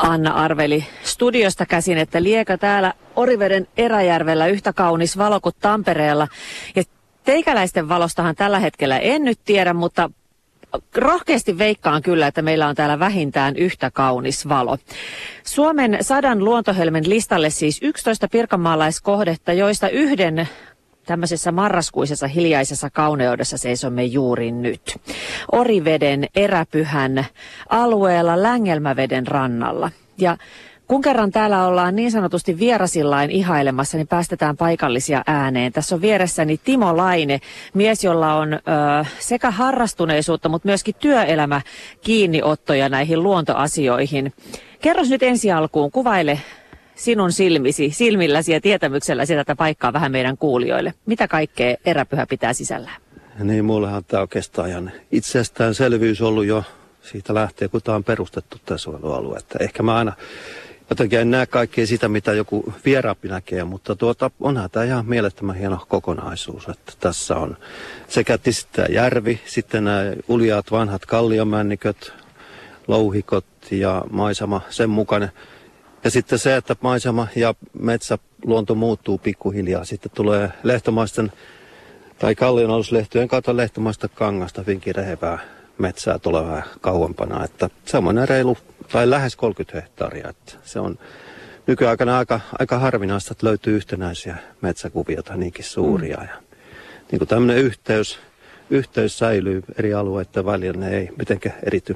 Anna Arveli studiosta käsin, että liekö täällä Oriveden Eräjärvellä yhtä kaunis valo kuin Tampereella. Ja teikäläisten valostahan tällä hetkellä en nyt tiedä, mutta rohkeasti veikkaan kyllä, että meillä on täällä vähintään yhtä kaunis valo. Suomen 100 luontohelmen listalle siis 11 pirkanmaalaiskohdetta, joista yhden tämmöisessä marraskuisessa hiljaisessa kauneudessa seisomme juuri nyt. Oriveden Eräpyhän alueella Längelmäveden rannalla. Ja kun kerran täällä ollaan niin sanotusti vierasillain ihailemassa, niin päästetään paikallisia ääneen. Tässä on vieressäni Timo Laine, mies, jolla on sekä harrastuneisuutta, mutta myöskin työelämä kiinniottoja näihin luontoasioihin. Kerros nyt ensi alkuun, kuvaile sinun silmilläsi ja tietämykselläsi tätä paikkaa vähän meidän kuulijoille. Mitä kaikkea Eräpyhä pitää sisällään? Niin, mullehan tämä oikeastaan ihan itsestäänselvyys ollut jo siitä lähtien, kun tämä on perustettu tämä suojelualue. Että ehkä mä aina jotenkin en näe kaikkea sitä, mitä joku vieraampi näkee, mutta onhan tämä ihan mielettömän hieno kokonaisuus. Että tässä on sekä tämä järvi, sitten nämä uljaat vanhat kalliomänniköt, louhikot ja maisema sen mukainen. Ja sitten se, että maisema ja metsäluonto muuttuu pikkuhiljaa. Sitten tulee lehtomaisten tai kallionaluslehtojen kautta lehtomaista kangasta hyvinkin rehevää metsää tulee vähän kauempana. Että semmoinen reilu tai lähes 30 hehtaaria. Että se on nykyaikana aika harvinaista, että löytyy yhtenäisiä metsäkuviota niinkin suuria. Ja niin kuin tämmöinen yhteys säilyy eri alueiden välillä, ne ei mitenkään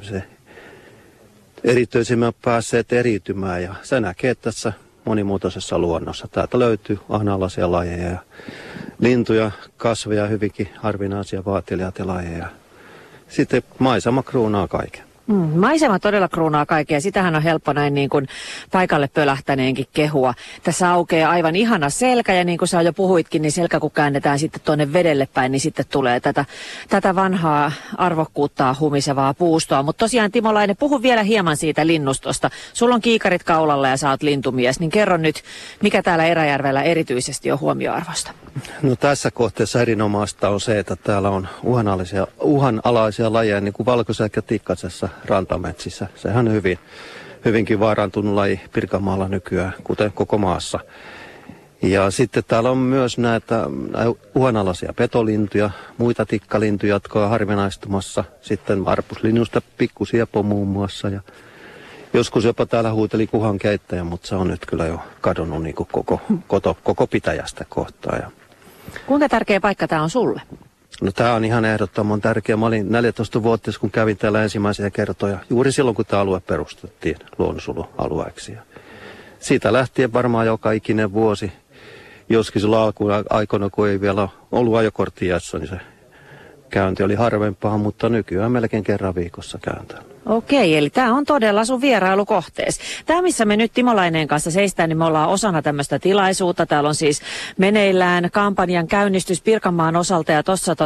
erityisimmän päässeet eriytymään. Ja se näkee tässä monimuotoisessa luonnossa. Täältä löytyy ahnaalaisia lajeja ja lintuja, kasveja, hyvinkin harvinaisia vaateliaita lajeja. Sitten maisema kruunaa kaiken. Maisema todella kruunaa kaikkea. Sitähän on helppo näin niin kuin paikalle pölähtäneenkin kehua. Tässä aukeaa aivan ihana selkä ja niin kuin sä jo puhuitkin, niin selkä kun käännetään sitten tuonne vedelle päin, niin sitten tulee tätä vanhaa arvokkuuttaa humisevaa puustoa. Mutta tosiaan Timo Laine, puhu vielä hieman siitä linnustosta. Sulla on kiikarit kaulalla ja sä oot lintumies, niin kerro nyt, mikä täällä Eräjärvellä erityisesti on huomioarvosta? No tässä kohteessa erinomaista on se, että täällä on uhanalaisia lajeja, niin kuin valkoisäkä tikkasessa rantametsissä. Sehän on hyvinkin vaarantunut laji Pirkanmaalla nykyään, kuten koko maassa. Ja sitten täällä on myös näitä uhanalaisia petolintuja, muita tikkalintuja, jotka on harvinaistumassa. Sitten varpuslinnusta pikkusiepo muun muassa. Ja joskus jopa täällä huuteli kuhankeittäjä, mutta se on nyt kyllä jo kadonnut niin kuin koko pitäjästä kohtaa. Ja kuinka tärkeä paikka tämä on sulle? No tämä on ihan ehdottoman tärkeä. Mä olin 14-vuotias, kun kävin täällä ensimmäisiä kertoja. Juuri silloin, kun tämä alue perustettiin luonnonsuojelualueeksi. Siitä lähtien varmaan joka ikinen vuosi, joskin silloin alkuaikoina, kun ei vielä ollut ajokorttiassa, niin se käynti oli harvempaa, mutta nykyään melkein kerran viikossa käyn täällä. Okei, eli tämä on todella sun vierailukohteessa. Tämä, missä me nyt Timo Laineen kanssa seistään, niin me ollaan osana tämmöistä tilaisuutta. Täällä on siis meneillään kampanjan käynnistys Pirkanmaan osalta ja tuossa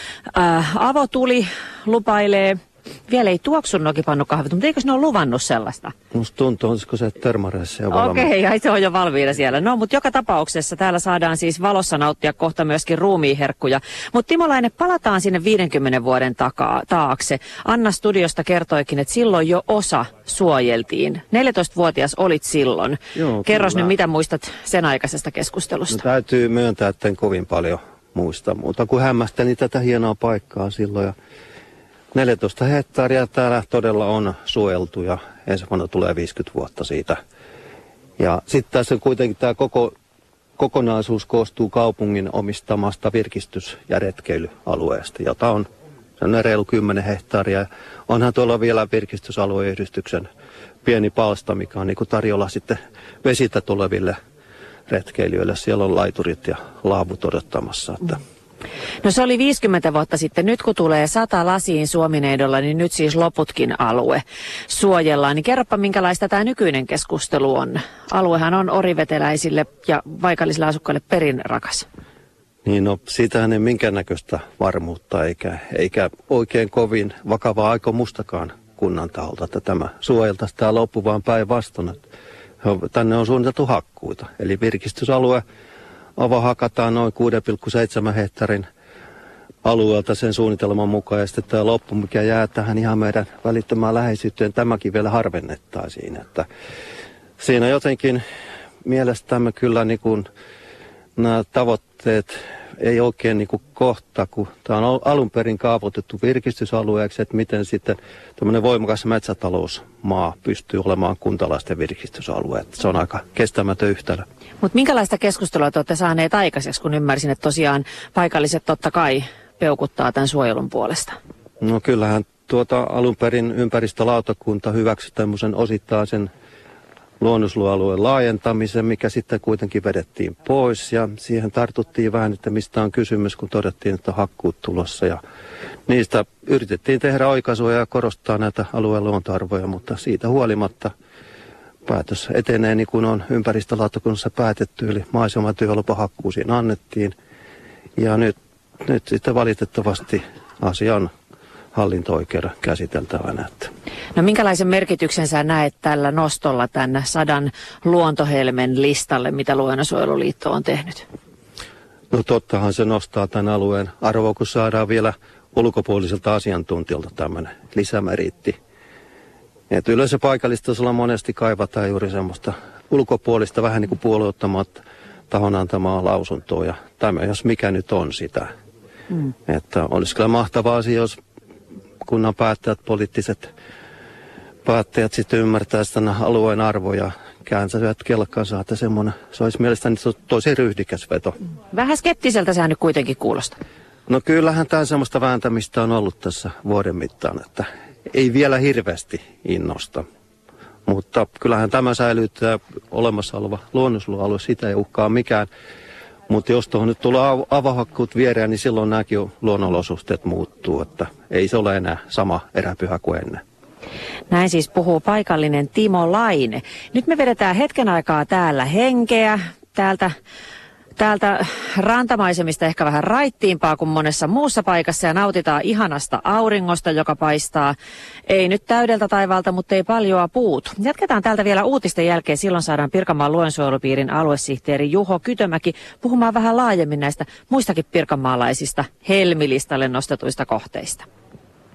Avotuli lupailee. Vielä ei tuoksu nokipannukahvit, mutta eikö ne ole luvannut sellaista? Musta tuntuu, olisiko se termareissa jo valmiina. Okei, se on jo valmiina siellä. No, mutta joka tapauksessa täällä saadaan siis valossa nauttia kohta myöskin ruumiiherkkuja. Mutta Timo Laine, palataan sinne 50 vuoden taakse. Anna studiosta kertoikin, että silloin jo osa suojeltiin. 14-vuotias olit silloin. Joo, kerros nyt, mitä muistat sen aikaisesta keskustelusta? No, täytyy myöntää, että en kovin paljon muista muuta kuin hämmästelin tätä hienoa paikkaa silloin. Ja 14 hehtaaria täällä todella on suojeltu ja ensi vuonna tulee 50 vuotta siitä. Ja sitten tässä kuitenkin tämä kokonaisuus koostuu kaupungin omistamasta virkistys- ja retkeilyalueesta, jota on reilu 10 hehtaaria. Onhan tuolla vielä virkistysalueyhdistyksen pieni palsta, mikä on niin kuin tarjolla sitten vesitä tuleville retkeilijöille. Siellä on laiturit ja laavut odottamassa, että no se oli 50 vuotta sitten. Nyt kun tulee 100 lasiin Suomineidolla, niin nyt siis loputkin alue suojellaan. Niin kerropa, minkälaista tämä nykyinen keskustelu on. Aluehan on oriveteläisille ja paikallisille asukkaille perin rakas. Niin no, siitähän ei minkäännäköistä varmuutta eikä oikein kovin vakavaa aikomustakaan kunnan taholta, että tämä suojeltaisiin tämä loppu vaan päinvastoin. Tänne on suunniteltu hakkuita, eli virkistysalue. Ava hakataan noin 6,7 hehtaarin alueelta sen suunnitelman mukaan. Ja sitten tämä loppu, mikä jää tähän ihan meidän välittömään läheisyyteen, tämäkin vielä harvennettaisiin. Että siinä jotenkin mielestämme kyllä niin kuin nämä tavoitteet ei oikein niin kuin kohta, kun tämä on alun perin kaavoitettu virkistysalueeksi, että miten sitten tämmöinen voimakas metsätalousmaa pystyy olemaan kuntalaisten virkistysalue. Että se on aika kestämätön yhtälö. Mutta minkälaista keskustelua te olette saaneet aikaiseksi, kun ymmärsin, että tosiaan paikalliset totta kai peukuttaa tämän suojelun puolesta? No kyllähän alun perin ympäristölautakunta hyväksyi tämmöisen osittaisen luonnonsuojelualueen laajentamisen, mikä sitten kuitenkin vedettiin pois. Ja siihen tartuttiin vähän, että mistä on kysymys, kun todettiin, että on hakkuut tulossa. Ja niistä yritettiin tehdä oikaisuja ja korostaa näitä alueen luontoarvoja, mutta siitä huolimatta päätös etenee niin kuin on ympäristölautakunnassa päätetty, eli maisematyölupa hakkuusiin annettiin. Ja nyt sitten valitettavasti asia on hallinto-oikeuden käsiteltävänä. No minkälaisen merkityksen sä näet tällä nostolla tänne 100 luontohelmen listalle, mitä Luonnonsuojeluliitto on tehnyt? No tottahan se nostaa tämän alueen arvoa, kun saadaan vielä ulkopuoliselta asiantuntijalta tämmöinen lisämeriitti. Että yleensä paikallistasolla monesti kaivataan juuri semmoista ulkopuolista vähän niin kuin puolueettomat tahon antamaa lausuntoa, ja tämä jos mikä nyt on sitä. Että olisi kyllä mahtava asia, jos kunnan päättäjät, poliittiset päättäjät sitten ymmärtää sitä alueen arvoja, käänsävät kelkkansa, että semmoinen, se olisi mielestäni tosi ryhdikäs veto. Vähän skeptiseltä sehän nyt kuitenkin kuulostaa. No kyllähän tämä semmoista vääntämistä on ollut tässä vuoden mittaan, että ei vielä hirveästi innosta. Mutta kyllähän tämä säilyttää olemassa oleva luonnonsuojelualue, sitä ei uhkaa mikään. Mutta jos tuohon nyt tulee avohakkuut viereen, niin silloin nämäkin luonnonolosuhteet muuttuu, että ei se ole enää sama eräpyhä kuin ennen. Näin siis puhuu paikallinen Timo Laine. Nyt me vedetään hetken aikaa täällä henkeä. Täältä rantamaisemista ehkä vähän raittiimpaa kuin monessa muussa paikassa ja nautitaan ihanasta auringosta, joka paistaa. Ei nyt täydeltä taivaalta, mutta ei paljoa puutu. Jatketaan täältä vielä uutisten jälkeen. Silloin saadaan Pirkanmaan luonnonsuojelupiirin aluesihteeri Juho Kytömäki puhumaan vähän laajemmin näistä muistakin pirkanmaalaisista helmilistalle nostetuista kohteista.